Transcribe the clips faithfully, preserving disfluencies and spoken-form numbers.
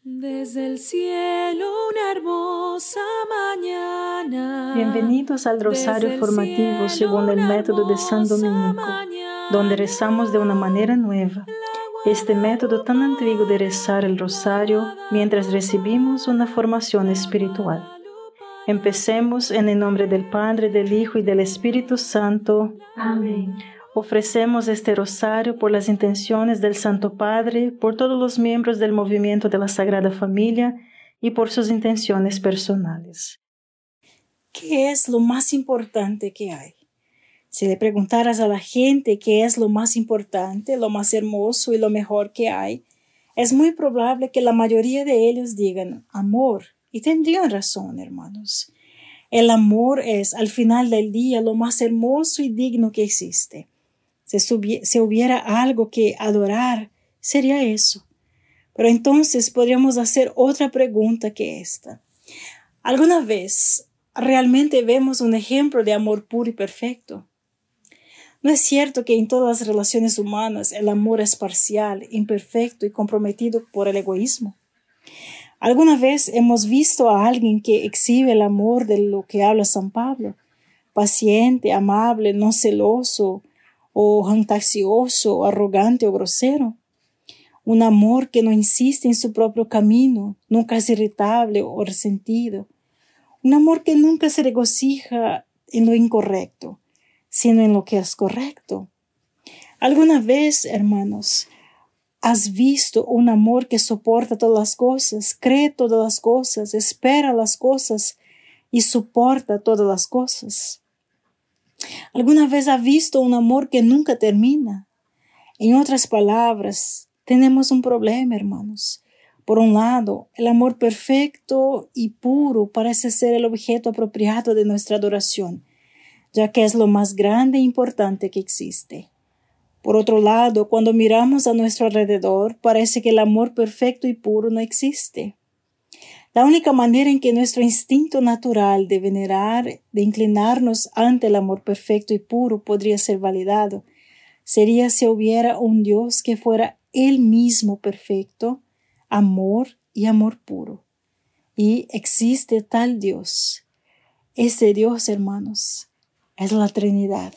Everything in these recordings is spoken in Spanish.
Desde el cielo una hermosa mañana. Bienvenidos al Rosario Formativo según el método de San Dominico, donde rezamos de una manera nueva. Este método tan antiguo de rezar el Rosario mientras recibimos una formación espiritual. Empecemos en el nombre del Padre, del Hijo y del Espíritu Santo. Amén. Ofrecemos este rosario por las intenciones del Santo Padre, por todos los miembros del movimiento de la Sagrada Familia y por sus intenciones personales. ¿Qué es lo más importante que hay? Si le preguntaras a la gente qué es lo más importante, lo más hermoso y lo mejor que hay, es muy probable que la mayoría de ellos digan amor. Y tendrían razón, hermanos. El amor es, al final del día, lo más hermoso y digno que existe. Si, si hubiera algo que adorar, sería eso. Pero entonces podríamos hacer otra pregunta que esta. ¿Alguna vez realmente vemos un ejemplo de amor puro y perfecto? ¿No es cierto que en todas las relaciones humanas el amor es parcial, imperfecto y comprometido por el egoísmo? ¿Alguna vez hemos visto a alguien que exhibe el amor de lo que habla San Pablo? Paciente, amable, no celoso, o jactancioso, arrogante o grosero. Un amor que no insiste en su propio camino, nunca es irritable o resentido. Un amor que nunca se regocija en lo incorrecto, sino en lo que es correcto. ¿Alguna vez, hermanos, has visto un amor que soporta todas las cosas, cree todas las cosas, espera las cosas y soporta todas las cosas? ¿Alguna vez has visto un amor que nunca termina? En otras palabras, tenemos un problema, hermanos. Por un lado, el amor perfecto y puro parece ser el objeto apropiado de nuestra adoración, ya que es lo más grande e importante que existe. Por otro lado, cuando miramos a nuestro alrededor, parece que el amor perfecto y puro no existe. La única manera en que nuestro instinto natural de venerar, de inclinarnos ante el amor perfecto y puro podría ser validado, sería si hubiera un Dios que fuera Él mismo perfecto, amor y amor puro. Y existe tal Dios. Este Dios, hermanos, es la Trinidad.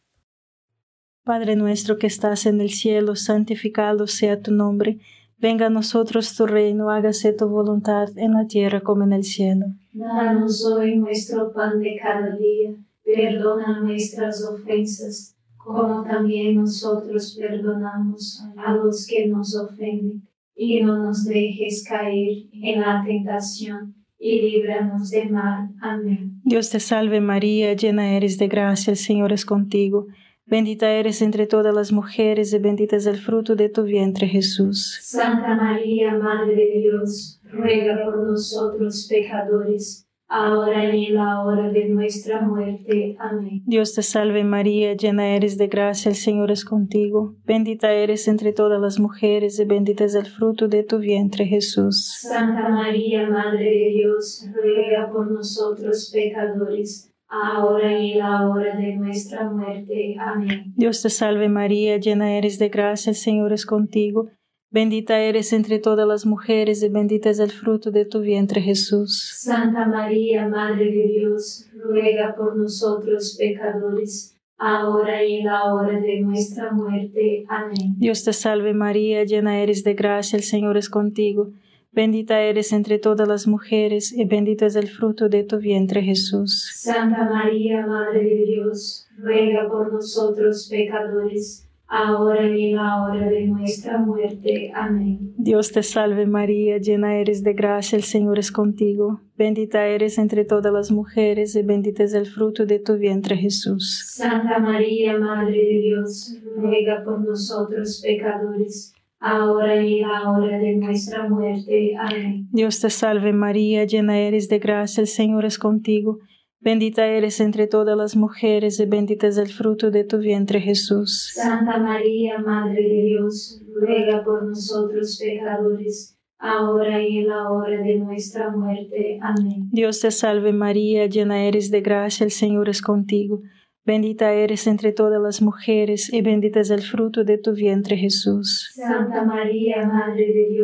Padre nuestro que estás en el cielo, santificado sea tu nombre. Venga a nosotros tu reino, hágase tu voluntad en la tierra como en el cielo. Danos hoy nuestro pan de cada día, perdona nuestras ofensas, como también nosotros perdonamos a los que nos ofenden. Y no nos dejes caer en la tentación, y líbranos del mal. Amén. Dios te salve María, llena eres de gracia, el Señor es contigo. Bendita eres entre todas las mujeres y bendito es el fruto de tu vientre, Jesús. Santa María, Madre de Dios, ruega por nosotros pecadores, ahora y en la hora de nuestra muerte. Amén. Dios te salve María, llena eres de gracia, el Señor es contigo. Bendita eres entre todas las mujeres y bendito es el fruto de tu vientre, Jesús. Santa María, Madre de Dios, ruega por nosotros pecadores, ahora y en la hora de nuestra muerte. Amén. Dios te salve María, llena eres de gracia, el Señor es contigo. Bendita eres entre todas las mujeres y bendito es el fruto de tu vientre, Jesús. Santa María, Madre de Dios, ruega por nosotros pecadores, ahora y en la hora de nuestra muerte. Amén. Dios te salve María, llena eres de gracia, el Señor es contigo. Bendita eres entre todas las mujeres y bendito es el fruto de tu vientre, Jesús. Santa María, Madre de Dios, ruega por nosotros pecadores, ahora y en la hora de nuestra muerte. Amén. Dios te salve María, llena eres de gracia, el Señor es contigo. Bendita eres entre todas las mujeres y bendito es el fruto de tu vientre, Jesús. Santa María, Madre de Dios, ruega por nosotros pecadores, ahora y en la hora de nuestra muerte. Amén. Dios te salve María, llena eres de gracia, el Señor es contigo. Bendita eres entre todas las mujeres y bendito es el fruto de tu vientre, Jesús. Santa María, Madre de Dios, ruega por nosotros pecadores, ahora y en la hora de nuestra muerte. Amén. Dios te salve María, llena eres de gracia, el Señor es contigo. Bendita eres entre todas las mujeres y bendito es el fruto de tu vientre, Jesús. Santa María, Madre de Dios,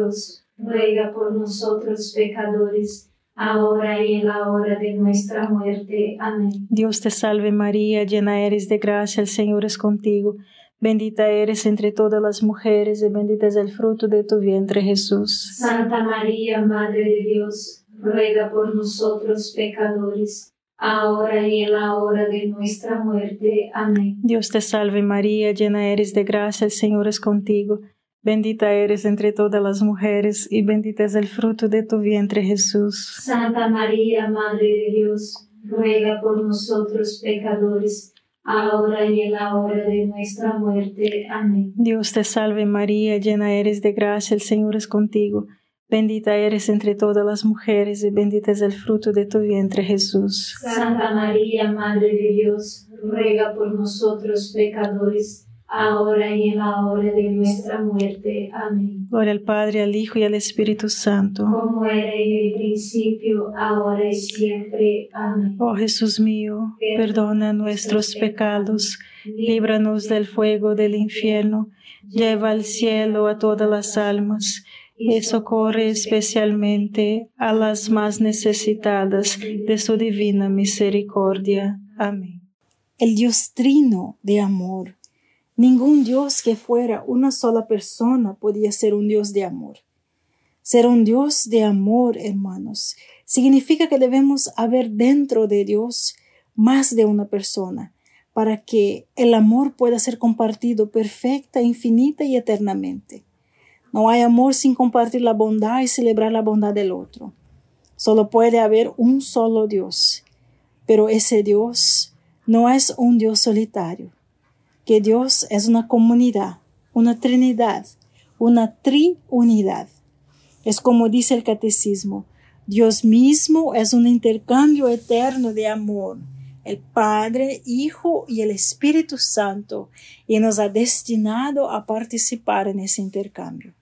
ruega por nosotros pecadores, ahora y en la hora de nuestra muerte. Amén. Dios te salve María, llena eres de gracia, el Señor es contigo. Bendita eres entre todas las mujeres y bendito es el fruto de tu vientre, Jesús. Santa María, Madre de Dios, ruega por nosotros pecadores, ahora y en la hora de nuestra muerte. Amén. Dios te salve María, llena eres de gracia, el Señor es contigo. Bendita eres entre todas las mujeres y bendito es el fruto de tu vientre, Jesús. Santa María, Madre de Dios, ruega por nosotros pecadores, ahora y en la hora de nuestra muerte. Amén. Dios te salve María, llena eres de gracia, el Señor es contigo. Bendita eres entre todas las mujeres y bendito es el fruto de tu vientre, Jesús. Santa María, Madre de Dios, ruega por nosotros pecadores, ahora y en la hora de nuestra muerte. Amén. Gloria al Padre, al Hijo y al Espíritu Santo. Como era en el principio, ahora y siempre. Amén. Oh Jesús mío, perdona nuestros pecados, líbranos del fuego del infierno, lleva al cielo a todas las almas, y socorre especialmente a las más necesitadas de su divina misericordia. Amén. El Dios trino de amor. Ningún Dios que fuera una sola persona podía ser un Dios de amor. Ser un Dios de amor, hermanos, significa que debemos haber dentro de Dios más de una persona para que el amor pueda ser compartido perfecta, infinita y eternamente. No hay amor sin compartir la bondad y celebrar la bondad del otro. Solo puede haber un solo Dios, pero ese Dios no es un Dios solitario. Que Dios es una comunidad, una trinidad, una triunidad. Es como dice el catecismo, Dios mismo es un intercambio eterno de amor, el Padre, Hijo y el Espíritu Santo, y nos ha destinado a participar en ese intercambio.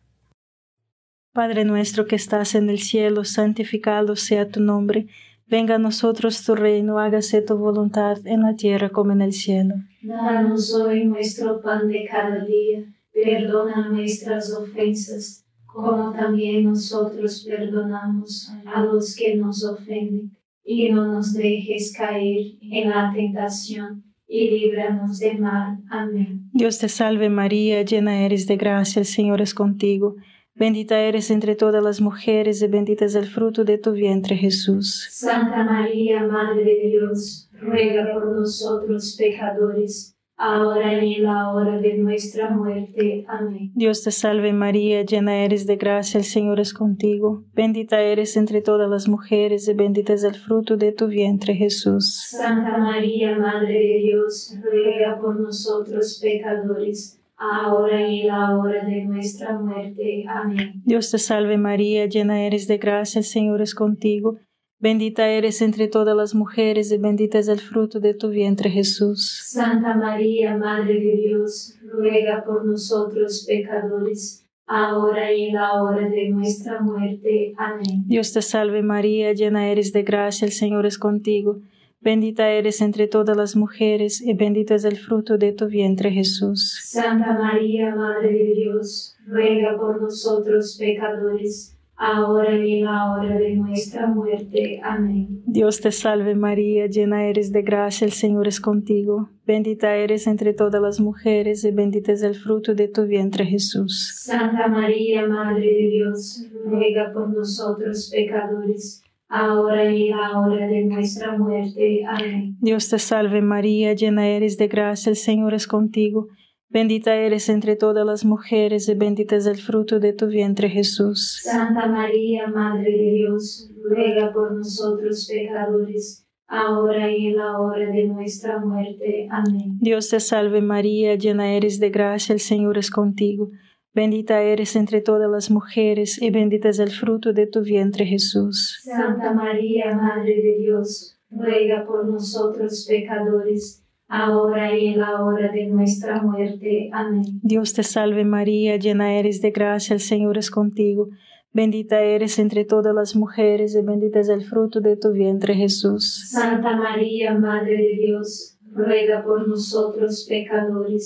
Padre nuestro que estás en el cielo, santificado sea tu nombre. Venga a nosotros tu reino, hágase tu voluntad en la tierra como en el cielo. Danos hoy nuestro pan de cada día, perdona nuestras ofensas, como también nosotros perdonamos a los que nos ofenden. Y no nos dejes caer en la tentación, y líbranos del mal. Amén. Dios te salve María, llena eres de gracia, el Señor es contigo. Bendita eres entre todas las mujeres y bendito es el fruto de tu vientre, Jesús. Santa María, Madre de Dios, ruega por nosotros pecadores, ahora y en la hora de nuestra muerte. Amén. Dios te salve María, llena eres de gracia, el Señor es contigo. Bendita eres entre todas las mujeres y bendito es el fruto de tu vientre, Jesús. Santa María, Madre de Dios, ruega por nosotros pecadores, ahora y en la hora de nuestra muerte. Amén. Dios te salve María, llena eres de gracia, el Señor es contigo. Bendita eres entre todas las mujeres y bendito es el fruto de tu vientre, Jesús. Santa María, Madre de Dios, ruega por nosotros pecadores, ahora y en la hora de nuestra muerte. Amén. Dios te salve María, llena eres de gracia, el Señor es contigo. Bendita eres entre todas las mujeres y bendito es el fruto de tu vientre, Jesús. Santa María, Madre de Dios, ruega por nosotros pecadores, ahora y en la hora de nuestra muerte. Amén. Dios te salve María, llena eres de gracia, el Señor es contigo. Bendita eres entre todas las mujeres y bendito es el fruto de tu vientre, Jesús. Santa María, Madre de Dios, ruega por nosotros pecadores, ahora y en la hora de nuestra muerte. Amén. Dios te salve María, llena eres de gracia, el Señor es contigo. Bendita eres entre todas las mujeres y bendito es el fruto de tu vientre, Jesús. Santa María, Madre de Dios, ruega por nosotros pecadores, ahora y en la hora de nuestra muerte. Amén. Dios te salve María, llena eres de gracia, el Señor es contigo. Bendita eres entre todas las mujeres y bendito es el fruto de tu vientre, Jesús. Santa María, Madre de Dios, ruega por nosotros pecadores, ahora y en la hora de nuestra muerte. Amén. Dios te salve María, llena eres de gracia, el Señor es contigo. Bendita eres entre todas las mujeres y bendito es el fruto de tu vientre, Jesús. Santa María, Madre de Dios, ruega por nosotros pecadores,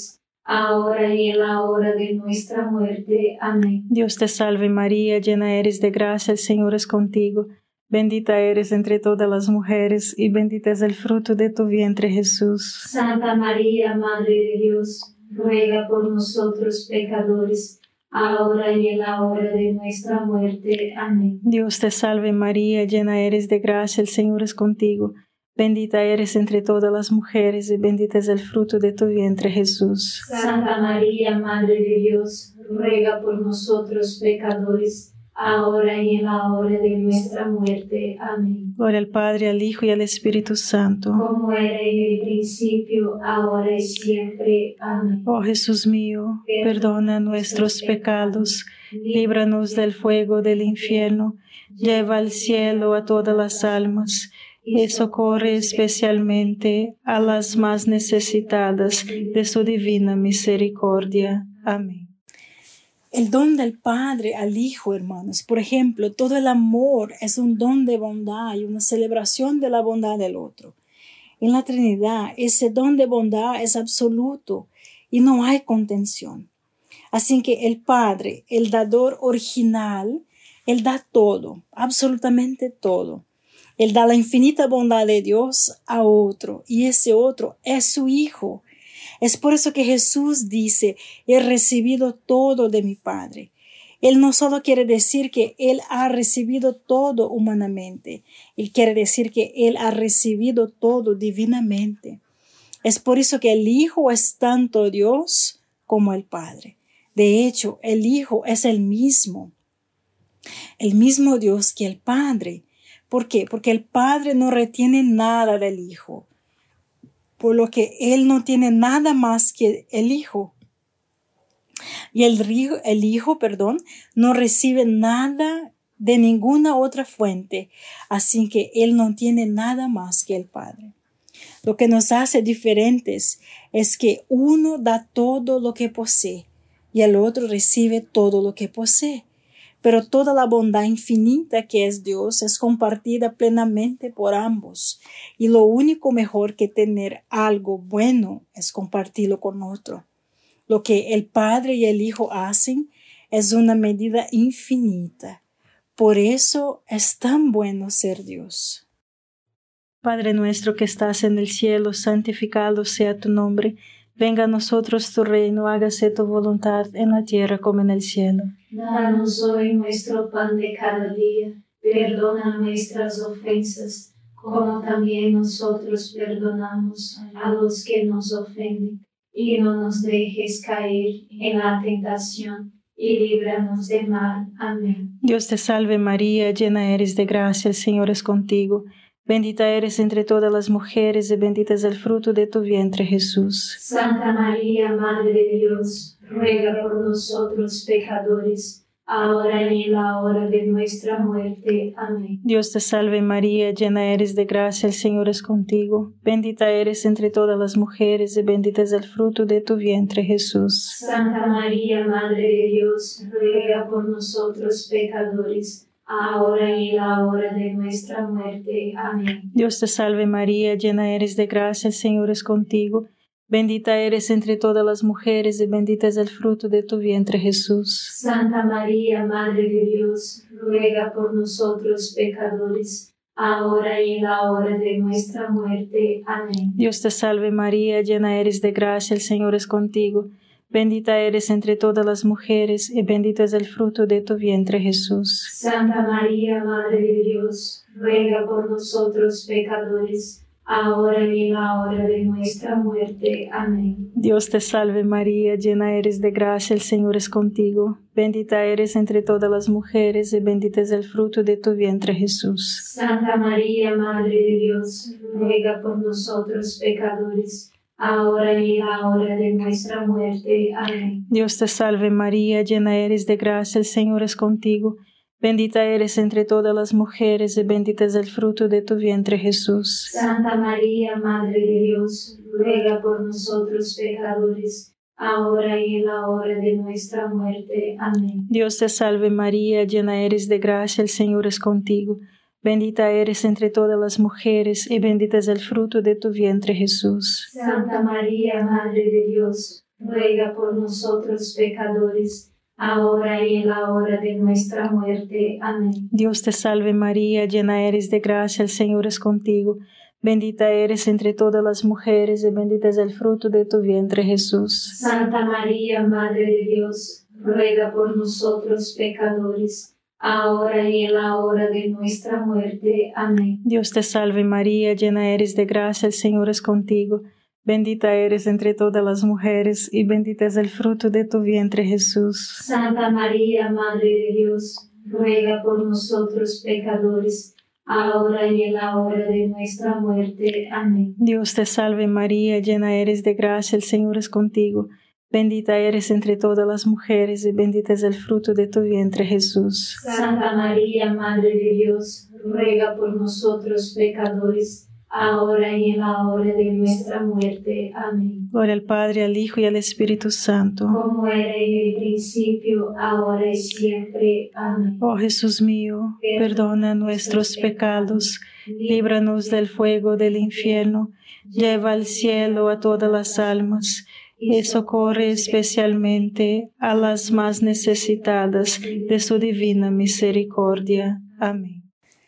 ahora y en la hora de nuestra muerte. Amén. Dios te salve María, llena eres de gracia, el Señor es contigo. Bendita eres entre todas las mujeres y bendito es el fruto de tu vientre, Jesús. Santa María, Madre de Dios, ruega por nosotros pecadores, ahora y en la hora de nuestra muerte. Amén. Dios te salve María, llena eres de gracia, el Señor es contigo. Bendita eres entre todas las mujeres y bendito es el fruto de tu vientre, Jesús. Santa María, Madre de Dios, ruega por nosotros pecadores, ahora y en la hora de nuestra muerte. Amén. Gloria al Padre, al Hijo y al Espíritu Santo. Como era en el principio, ahora y siempre. Amén. Oh Jesús mío, perdona nuestros pecados, líbranos del fuego del infierno, lleva al cielo a todas las almas y socorre especialmente a las más necesitadas de su divina misericordia. Amén. El don del Padre al Hijo, hermanos. Por ejemplo, todo el amor es un don de bondad y una celebración de la bondad del otro. En la Trinidad, ese don de bondad es absoluto y no hay contención. Así que el Padre, el dador original, Él da todo, absolutamente todo. Él da la infinita bondad de Dios a otro y ese otro es su Hijo. Es por eso que Jesús dice, he recibido todo de mi Padre. Él no solo quiere decir que Él ha recibido todo humanamente, Él quiere decir que Él ha recibido todo divinamente. Es por eso que el Hijo es tanto Dios como el Padre. De hecho, el Hijo es el mismo, el mismo Dios que el Padre. ¿Por qué? Porque el Padre no retiene nada del Hijo, por lo que Él no tiene nada más que el Hijo. Y el, el Hijo, perdón, no recibe nada de ninguna otra fuente, así que Él no tiene nada más que el Padre. Lo que nos hace diferentes es que uno da todo lo que posee y el otro recibe todo lo que posee. Pero toda la bondad infinita que es Dios es compartida plenamente por ambos. Y lo único mejor que tener algo bueno es compartirlo con otro. Lo que el Padre y el Hijo hacen es una medida infinita. Por eso es tan bueno ser Dios. Padre nuestro que estás en el cielo, santificado sea tu nombre. Venga a nosotros tu reino, hágase tu voluntad en la tierra como en el cielo. Danos hoy nuestro pan de cada día, perdona nuestras ofensas, como también nosotros perdonamos a los que nos ofenden. Y no nos dejes caer en la tentación, y líbranos del mal. Amén. Dios te salve María, llena eres de gracia, el Señor es contigo. Bendita eres entre todas las mujeres y bendito es el fruto de tu vientre, Jesús. Santa María, Madre de Dios, ruega por nosotros pecadores, ahora y en la hora de nuestra muerte. Amén. Dios te salve María, llena eres de gracia, el Señor es contigo. Bendita eres entre todas las mujeres y bendito es el fruto de tu vientre, Jesús. Santa María, Madre de Dios, ruega por nosotros pecadores, ahora y en la hora de nuestra muerte. Amén. Dios te salve María, llena eres de gracia, el Señor es contigo. Bendita eres entre todas las mujeres y bendito es el fruto de tu vientre, Jesús. Santa María, Madre de Dios, ruega por nosotros pecadores, ahora y en la hora de nuestra muerte. Amén. Dios te salve María, llena eres de gracia, el Señor es contigo. Bendita eres entre todas las mujeres y bendito es el fruto de tu vientre, Jesús. Santa María, Madre de Dios, ruega por nosotros pecadores, ahora y en la hora de nuestra muerte. Amén. Dios te salve María, llena eres de gracia, el Señor es contigo. Bendita eres entre todas las mujeres y bendito es el fruto de tu vientre, Jesús. Santa María, Madre de Dios, ruega por nosotros pecadores, ahora y en la hora de nuestra muerte. Amén. Dios te salve María, llena eres de gracia, el Señor es contigo. Bendita eres entre todas las mujeres y bendito es el fruto de tu vientre, Jesús. Santa María, Madre de Dios, ruega por nosotros pecadores, ahora y en la hora de nuestra muerte. Amén. Dios te salve María, llena eres de gracia, el Señor es contigo. Bendita eres entre todas las mujeres y bendito es el fruto de tu vientre, Jesús. Santa María, Madre de Dios, ruega por nosotros pecadores, ahora y en la hora de nuestra muerte. Amén. Dios te salve María, llena eres de gracia, el Señor es contigo. Bendita eres entre todas las mujeres y bendito es el fruto de tu vientre, Jesús. Santa María, Madre de Dios, ruega por nosotros pecadores, ahora y en la hora de nuestra muerte. Amén. Dios te salve María, llena eres de gracia, el Señor es contigo. Bendita eres entre todas las mujeres y bendito es el fruto de tu vientre, Jesús. Santa María, Madre de Dios, ruega por nosotros pecadores, ahora y en la hora de nuestra muerte. Amén. Dios te salve María, llena eres de gracia, el Señor es contigo. Bendita eres entre todas las mujeres y bendito es el fruto de tu vientre, Jesús. Santa María, Madre de Dios, ruega por nosotros pecadores, ahora y en la hora de nuestra muerte. Amén. Gloria al Padre, al Hijo y al Espíritu Santo. Como era en el principio, ahora y siempre. Amén. Oh Jesús mío, perdona nuestros pecados, líbranos del fuego del infierno, lleva al cielo a todas las almas y socorre especialmente a las más necesitadas de su divina misericordia. Amén.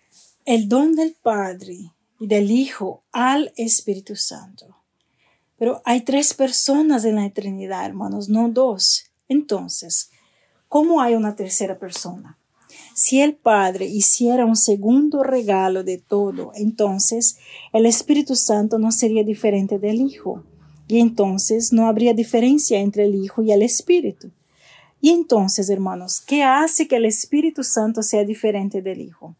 El don del Padre y del Hijo al Espíritu Santo. Pero hay tres personas en la eternidad, hermanos, no dos. Entonces, ¿cómo hay una tercera persona? Si el Padre hiciera un segundo regalo de todo, entonces el Espíritu Santo no sería diferente del Hijo. Y entonces no habría diferencia entre el Hijo y el Espíritu. Y entonces, hermanos, ¿qué hace que el Espíritu Santo sea diferente del Hijo?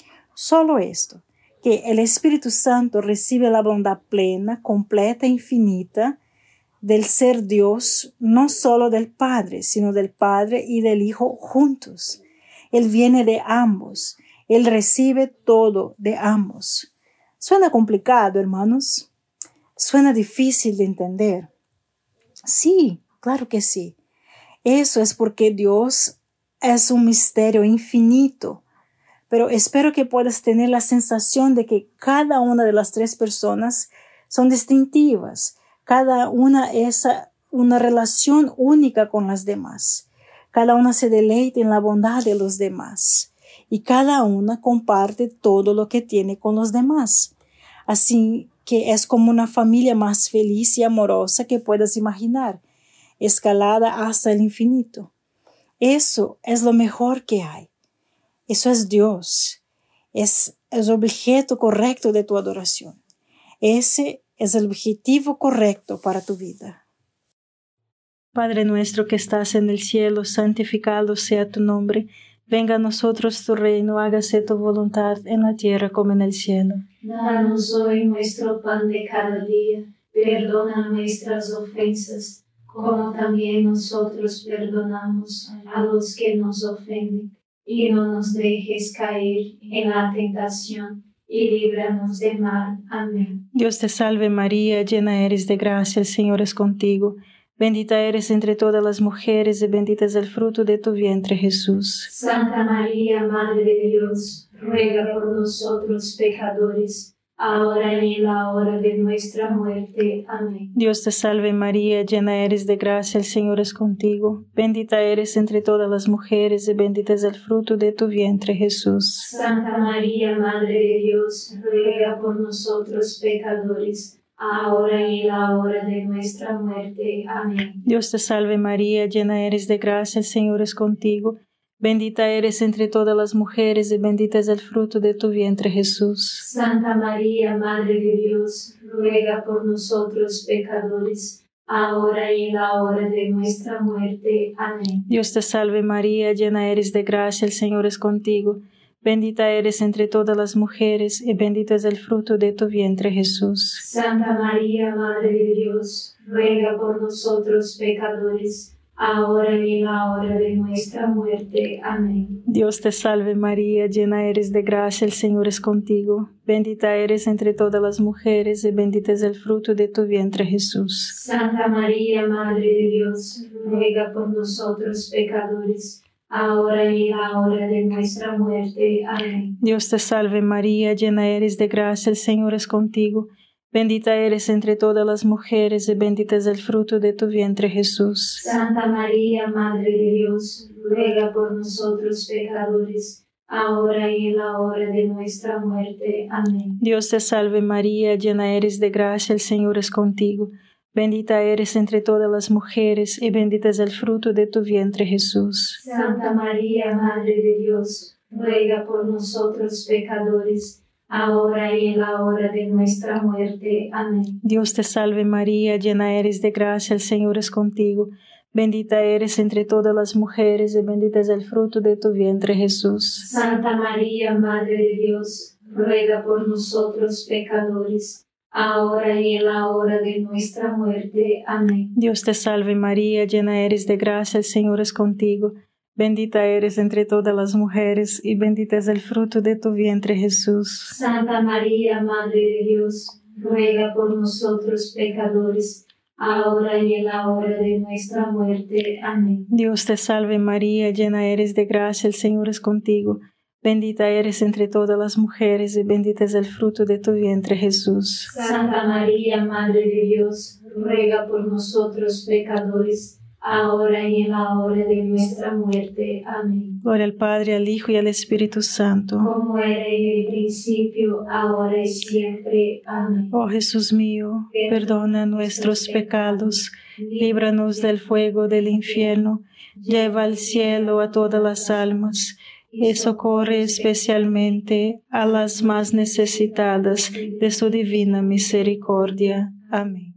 Solo esto, que el Espíritu Santo recibe la bondad plena, completa e infinita del ser Dios, no solo del Padre, sino del Padre y del Hijo juntos. Él viene de ambos. Él recibe todo de ambos. ¿Suena complicado, hermanos? ¿Suena difícil de entender? Sí, claro que sí. Eso es porque Dios es un misterio infinito. Pero espero que puedas tener la sensación de que cada una de las tres personas son distintivas. Cada una es una relación única con las demás. Cada una se deleita en la bondad de los demás. Y cada una comparte todo lo que tiene con los demás. Así que es como una familia más feliz y amorosa que puedas imaginar, escalada hasta el infinito. Eso es lo mejor que hay. Eso es Dios. Es el objeto correcto de tu adoración. Ese es el objetivo correcto para tu vida. Padre nuestro que estás en el cielo, santificado sea tu nombre. Venga a nosotros tu reino, hágase tu voluntad en la tierra como en el cielo. Danos hoy nuestro pan de cada día, perdona nuestras ofensas, como también nosotros perdonamos a los que nos ofenden. Y no nos dejes caer en la tentación, y líbranos del mal. Amén. Dios te salve María, llena eres de gracia, el Señor es contigo. Bendita eres entre todas las mujeres y bendito es el fruto de tu vientre, Jesús. Santa María, Madre de Dios, ruega por nosotros pecadores, ahora y en la hora de nuestra muerte. Amén. Dios te salve María, llena eres de gracia, el Señor es contigo. Bendita eres entre todas las mujeres y bendito es el fruto de tu vientre, Jesús. Santa María, Madre de Dios, ruega por nosotros pecadores, ahora y en la hora de nuestra muerte. Amén. Dios te salve María, llena eres de gracia, el Señor es contigo. Bendita eres entre todas las mujeres y bendito es el fruto de tu vientre, Jesús. Santa María, Madre de Dios, ruega por nosotros pecadores, ahora y en la hora de nuestra muerte. Amén. Dios te salve María, llena eres de gracia, el Señor es contigo. Bendita eres entre todas las mujeres y bendito es el fruto de tu vientre, Jesús. Santa María, Madre de Dios, ruega por nosotros pecadores, ahora y en la hora de nuestra muerte. Amén. Dios te salve María, llena eres de gracia, el Señor es contigo. Bendita eres entre todas las mujeres y bendito es el fruto de tu vientre, Jesús. Santa María, Madre de Dios, ruega por nosotros pecadores, ahora y en la hora de nuestra muerte. Amén. Dios te salve María, llena eres de gracia, el Señor es contigo. Bendita eres entre todas las mujeres y bendito es el fruto de tu vientre, Jesús. Santa María, Madre de Dios, ruega por nosotros pecadores, ahora y en la hora de nuestra muerte. Amén. Dios te salve María, llena eres de gracia, el Señor es contigo. Bendita eres entre todas las mujeres y bendito es el fruto de tu vientre, Jesús. Santa María, Madre de Dios, ruega por nosotros pecadores, ahora y en la hora de nuestra muerte. Amén. Dios te salve María, llena eres de gracia, el Señor es contigo. Bendita eres entre todas las mujeres y bendito es el fruto de tu vientre, Jesús. Santa María, Madre de Dios, ruega por nosotros pecadores, ahora y en la hora de nuestra muerte. Amén. Dios te salve María, llena eres de gracia, el Señor es contigo. Bendita eres entre todas las mujeres y bendito es el fruto de tu vientre, Jesús. Santa María, Madre de Dios, ruega por nosotros pecadores, ahora y en la hora de nuestra muerte. Amén. Dios te salve María, llena eres de gracia, el Señor es contigo. Bendita eres entre todas las mujeres y bendito es el fruto de tu vientre, Jesús. Santa María, Madre de Dios, ruega por nosotros pecadores, ahora y en la hora de nuestra muerte. Amén. Gloria al Padre, al Hijo y al Espíritu Santo. Como era en el principio, ahora y siempre. Amén. Oh Jesús mío, perdona nuestros pecados, líbranos del fuego del infierno, lleva al cielo a todas las almas, y socorre especialmente a las más necesitadas de su divina misericordia. Amén.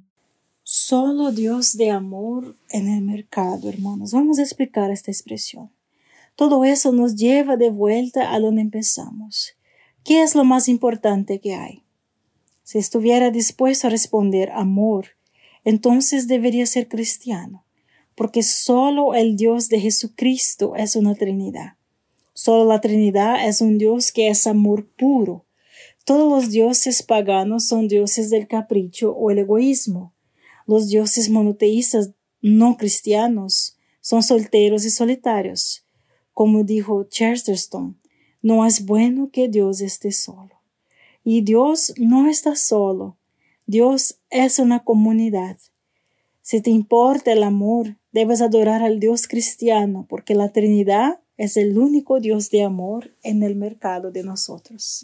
Solo Dios de amor en el mercado, hermanos. Vamos a explicar esta expresión. Todo eso nos lleva de vuelta a donde empezamos. ¿Qué es lo más importante que hay? Si estuviera dispuesto a responder amor, entonces debería ser cristiano, porque solo el Dios de Jesucristo es una Trinidad. Solo la Trinidad es un Dios que es amor puro. Todos los dioses paganos son dioses del capricho o el egoísmo. Los dioses monoteístas no cristianos son solteros y solitarios. Como dijo Chesterton, no es bueno que Dios esté solo. Y Dios no está solo. Dios es una comunidad. Si te importa el amor, debes adorar al Dios cristiano, porque la Trinidad es el único Dios de amor en el mercado de nosotros.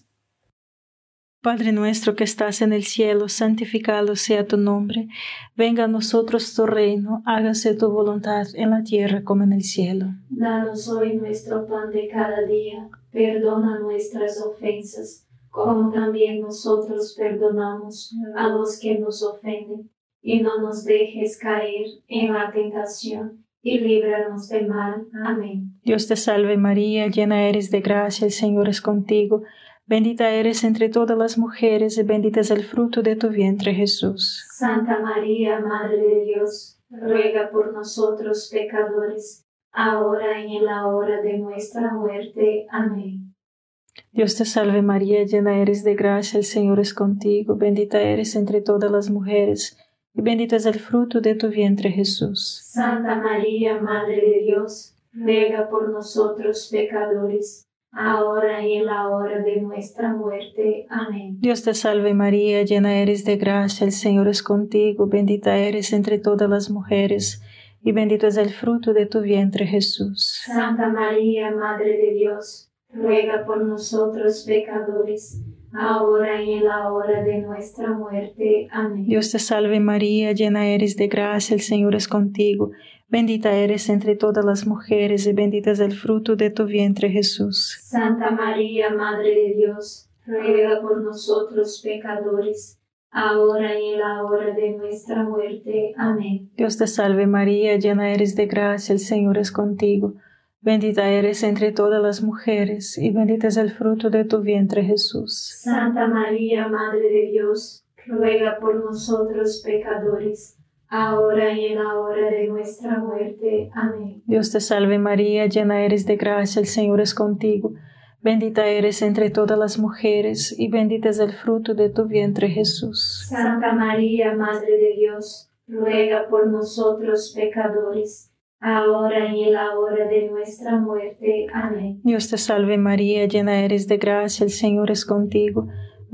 Padre nuestro que estás en el cielo, santificado sea tu nombre. Venga a nosotros tu reino, hágase tu voluntad en la tierra como en el cielo. Danos hoy nuestro pan de cada día, perdona nuestras ofensas, como también nosotros perdonamos a los que nos ofenden, y no nos dejes caer en la tentación, y líbranos del mal. Amén. Dios te salve María, llena eres de gracia, el Señor es contigo. Bendita eres entre todas las mujeres y bendito es el fruto de tu vientre, Jesús. Santa María, Madre de Dios, ruega por nosotros pecadores, ahora y en la hora de nuestra muerte. Amén. Dios te salve María, llena eres de gracia, el Señor es contigo. Bendita eres entre todas las mujeres y bendito es el fruto de tu vientre, Jesús. Santa María, Madre de Dios, ruega por nosotros pecadores, ahora y en la hora de nuestra muerte. Amén. Dios te salve María, llena eres de gracia, el Señor es contigo. Bendita eres entre todas las mujeres y bendito es el fruto de tu vientre, Jesús. Santa María, Madre de Dios, ruega por nosotros pecadores, ahora y en la hora de nuestra muerte. Amén. Dios te salve María, llena eres de gracia, el Señor es contigo. Bendita eres entre todas las mujeres y bendito es el fruto de tu vientre, Jesús. Santa María, Madre de Dios, ruega por nosotros pecadores, ahora y en la hora de nuestra muerte. Amén. Dios te salve María, llena eres de gracia, el Señor es contigo. Bendita eres entre todas las mujeres y bendito es el fruto de tu vientre, Jesús. Santa María, Madre de Dios, ruega por nosotros pecadores, ahora y en la hora de nuestra muerte. Amén. Dios te salve María, llena eres de gracia, el Señor es contigo. Bendita eres entre todas las mujeres y bendito es el fruto de tu vientre, Jesús. Santa María, Madre de Dios, ruega por nosotros pecadores, ahora y en la hora de nuestra muerte. Amén. Dios te salve María, llena eres de gracia, el Señor es contigo.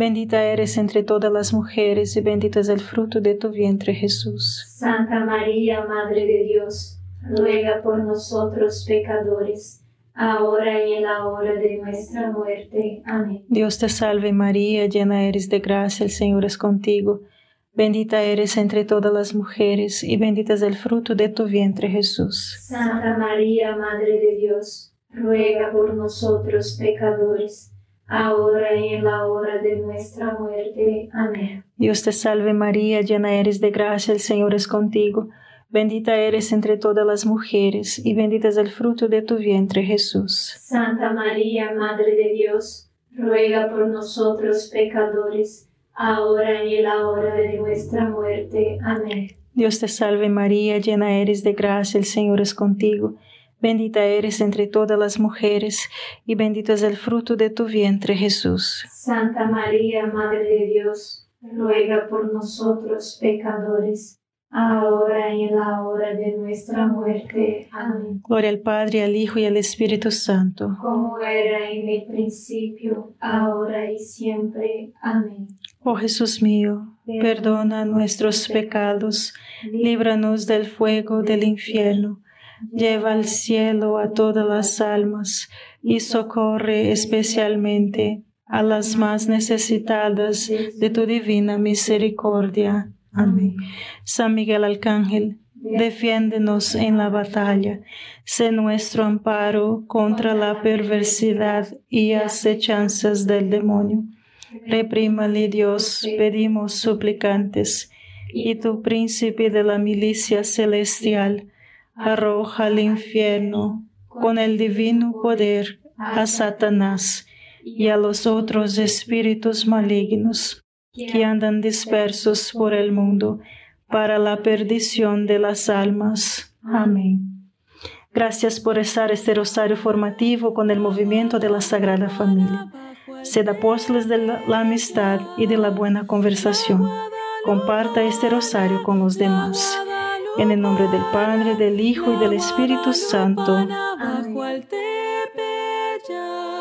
Bendita eres entre todas las mujeres y bendito es el fruto de tu vientre, Jesús. Santa María, Madre de Dios, ruega por nosotros pecadores, ahora y en la hora de nuestra muerte. Amén. Dios te salve María, llena eres de gracia, el Señor es contigo. Bendita eres entre todas las mujeres y bendito es el fruto de tu vientre, Jesús. Santa María, Madre de Dios, ruega por nosotros pecadores, ahora y en la hora de nuestra muerte. Amén. Dios te salve María, llena eres de gracia, el Señor es contigo. Bendita eres entre todas las mujeres y bendito es el fruto de tu vientre, Jesús. Santa María, Madre de Dios, ruega por nosotros pecadores, ahora y en la hora de nuestra muerte. Amén. Dios te salve María, llena eres de gracia, el Señor es contigo. Bendita eres entre todas las mujeres y bendito es el fruto de tu vientre, Jesús. Santa María, Madre de Dios, ruega por nosotros pecadores, ahora y en la hora de nuestra muerte. Amén. Gloria al Padre, al Hijo y al Espíritu Santo. Como era en el principio, ahora y siempre. Amén. Oh Jesús mío, perdona nuestros pecados, líbranos del fuego del infierno, lleva al cielo a todas las almas y socorre especialmente a las más necesitadas de tu divina misericordia. Amén. San Miguel Arcángel, defiéndenos en la batalla, sé nuestro amparo contra la perversidad y acechanzas del demonio. Reprímale Dios, pedimos suplicantes, y tu príncipe de la milicia celestial, arroja al infierno con el divino poder a Satanás y a los otros espíritus malignos que andan dispersos por el mundo para la perdición de las almas. Amén. Gracias por rezar este rosario formativo con el movimiento de la Sagrada Familia. Sed apóstoles de la, la amistad y de la buena conversación. Comparta este rosario con los demás. En el nombre del Padre, del Hijo y del Espíritu Santo. Amén.